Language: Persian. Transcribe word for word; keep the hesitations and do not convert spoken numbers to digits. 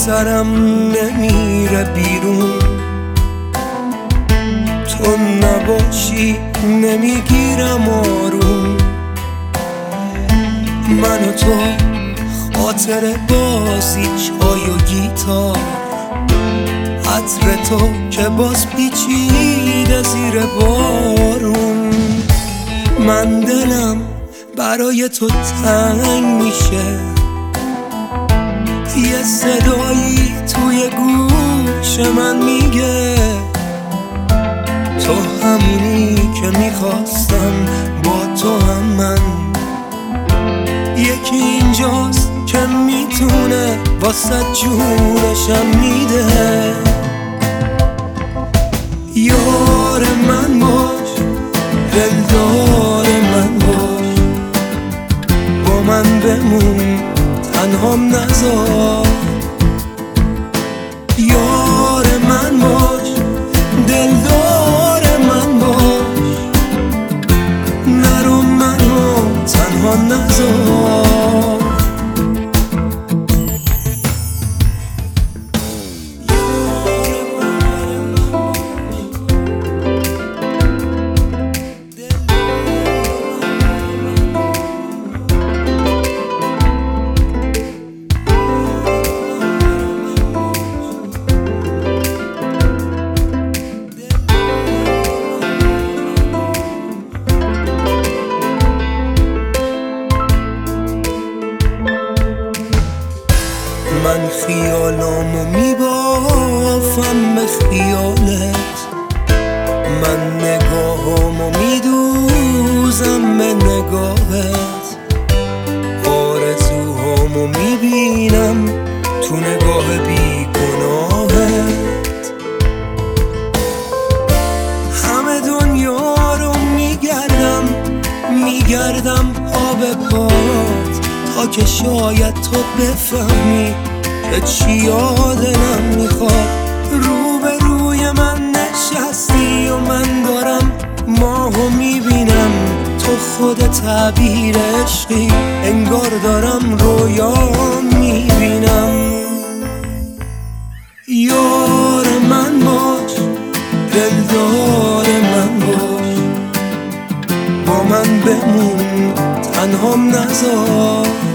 سرم نمیره بیرون، تو نباشی نمیگیرم آروم. من و تو خاطر بازی چای و گیتار، عطر تو که باز پیچیده زیر بارون. من دلم برای تو تنگ میشه، یه صدایی توی گوش من میگه تو همونی که میخواستم، با تو هم من. یکی اینجاست که میتونه واسه جونشم میده. یار من باش، دلدار من باش، با من بمون تنهام نذار. یار من باش، دلدار من باش، نرو منو تنها نذار. من خیالامو میبافم به خیالت، من نگاهامو میدوزم به نگاهت، آرزوهامو میبینم تو نگاه بیگناهت. همه دنیا رو میگردم میگردم پا به پات، تا که شاید تو بفهمی که چی دلم میخواد. رو به روی من نشستی و من دارم ماهو میبینم، تو خود تعبیر عشقی، انگار دارم رویا میبینم. یار من باش، دلدار من باش، با من بمون تنهام نذار.